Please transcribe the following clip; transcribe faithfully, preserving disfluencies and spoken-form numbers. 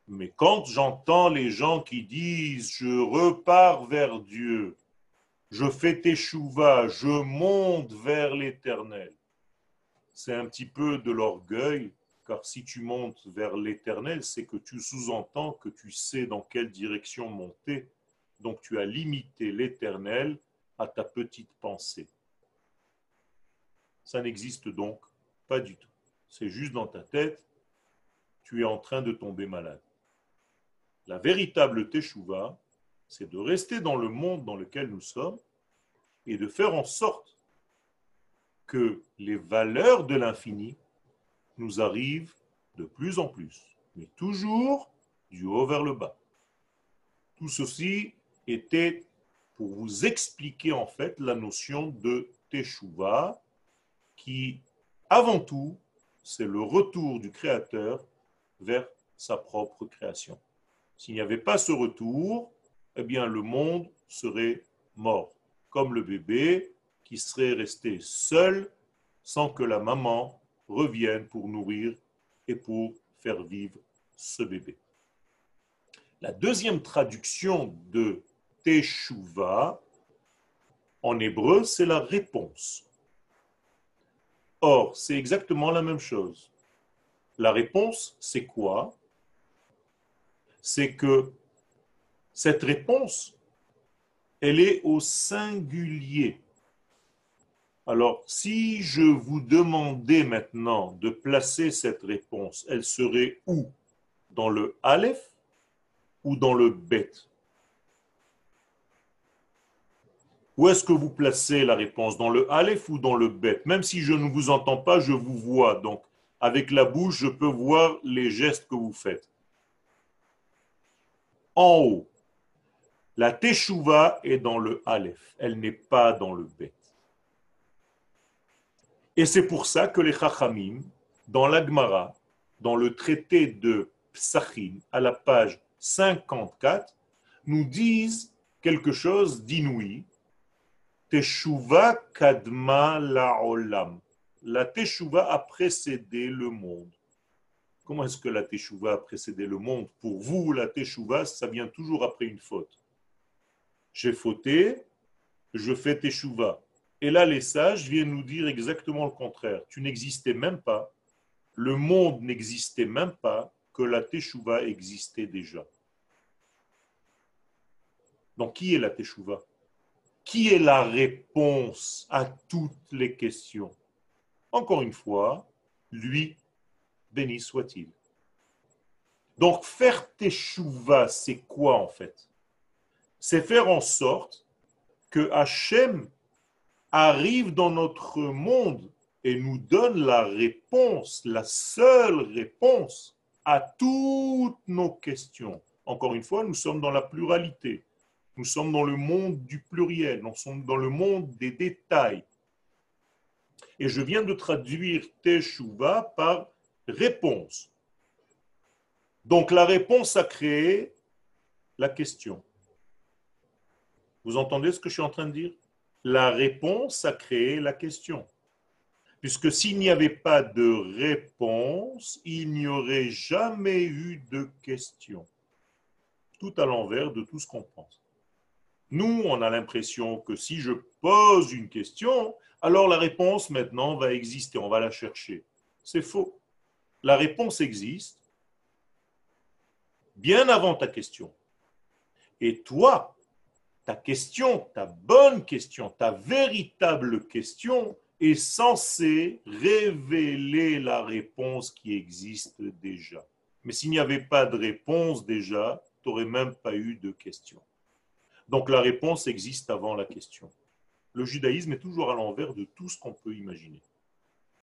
Mais quand j'entends les gens qui disent je repars vers Dieu, je fais teshuva, je monte vers l'Éternel, c'est un petit peu de l'orgueil, car si tu montes vers l'Éternel, c'est que tu sous-entends que tu sais dans quelle direction monter. Donc tu as limité l'Éternel à ta petite pensée. Ça n'existe donc pas du tout. C'est juste dans ta tête, tu es en train de tomber malade. La véritable teshuva, c'est de rester dans le monde dans lequel nous sommes et de faire en sorte que les valeurs de l'infini nous arrivent de plus en plus, mais toujours du haut vers le bas. Tout ceci était pour vous expliquer en fait la notion de teshuva qui, avant tout, c'est le retour du Créateur vers sa propre création. S'il n'y avait pas ce retour, eh bien le monde serait mort, comme le bébé qui serait resté seul sans que la maman revienne pour nourrir et pour faire vivre ce bébé. La deuxième traduction de Teshuva en hébreu, c'est la réponse. Or, c'est exactement la même chose. La réponse, c'est quoi? C'est que cette réponse, elle est au singulier. Alors, si je vous demandais maintenant de placer cette réponse, elle serait où? Dans le Aleph ou dans le Bet? Où est-ce que vous placez la réponse? Dans le Aleph ou dans le Bet? Même si je ne vous entends pas, je vous vois. Donc, avec la bouche, je peux voir les gestes que vous faites. En haut. La Teshuva est dans le Aleph. Elle n'est pas dans le Bet. Et c'est pour ça que les Chachamim, dans l'Agmara, dans le traité de Psachim, à la page cinquante-quatre, nous disent quelque chose d'inouï. Teshuva kadma la'olam. La Teshuva a précédé le monde. Comment est-ce que la Teshuva a précédé le monde? Pour vous, la Teshuva, ça vient toujours après une faute. J'ai fauté, je fais Teshuva. Et là, les sages viennent nous dire exactement le contraire. Tu n'existais même pas, le monde n'existait même pas, que la Teshuva existait déjà. Donc, qui est la Teshuva? Qui est la réponse à toutes les questions? Encore une fois, lui, béni soit-il. Donc, faire Teshuva, c'est quoi en fait? C'est faire en sorte que Hachem arrive dans notre monde et nous donne la réponse, la seule réponse à toutes nos questions. Encore une fois, nous sommes dans la pluralité. Nous sommes dans le monde du pluriel. Nous sommes dans le monde des détails. Et je viens de traduire Teshuva par réponse. Donc la réponse a créé la question. Vous entendez ce que je suis en train de dire? La réponse a créé la question. Puisque s'il n'y avait pas de réponse, il n'y aurait jamais eu de question. Tout à l'envers de tout ce qu'on pense. Nous, on a l'impression que si je pose une question, alors la réponse maintenant va exister, on va la chercher. C'est faux. La réponse existe bien avant ta question. Et toi, ta question, ta bonne question, ta véritable question est censée révéler la réponse qui existe déjà. Mais s'il n'y avait pas de réponse déjà, tu n'aurais même pas eu de question. Donc la réponse existe avant la question. Le judaïsme est toujours à l'envers de tout ce qu'on peut imaginer.